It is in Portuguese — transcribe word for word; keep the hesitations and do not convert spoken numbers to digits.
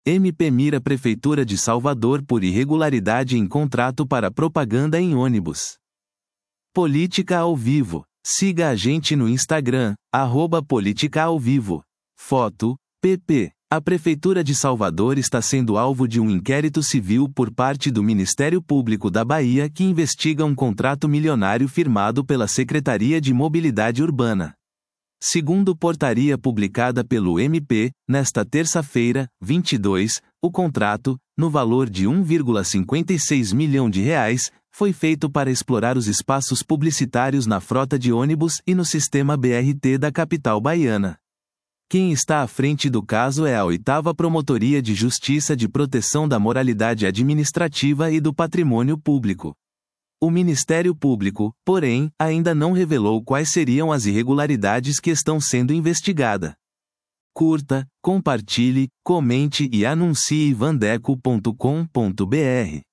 M P mira Prefeitura de Salvador por irregularidade em contrato para propaganda em ônibus. Política ao vivo. Siga a gente no Instagram, arroba Política ao Vivo. Foto, P P. A Prefeitura de Salvador está sendo alvo de um inquérito civil por parte do Ministério Público da Bahia que investiga um contrato milionário firmado pela Secretaria de Mobilidade Urbana. Segundo portaria publicada pelo M P, nesta terça-feira, vinte e dois, o contrato, no valor de um vírgula cinquenta e seis milhão de reais, foi feito para explorar os espaços publicitários na frota de ônibus e no sistema B R T da capital baiana. Quem está à frente do caso é a oitava Promotoria de Justiça de Proteção da Moralidade Administrativa e do Patrimônio Público. O Ministério Público, porém, ainda não revelou quais seriam as irregularidades que estão sendo investigadas. Curta, compartilhe, comente e anuncie vandeco ponto com ponto br.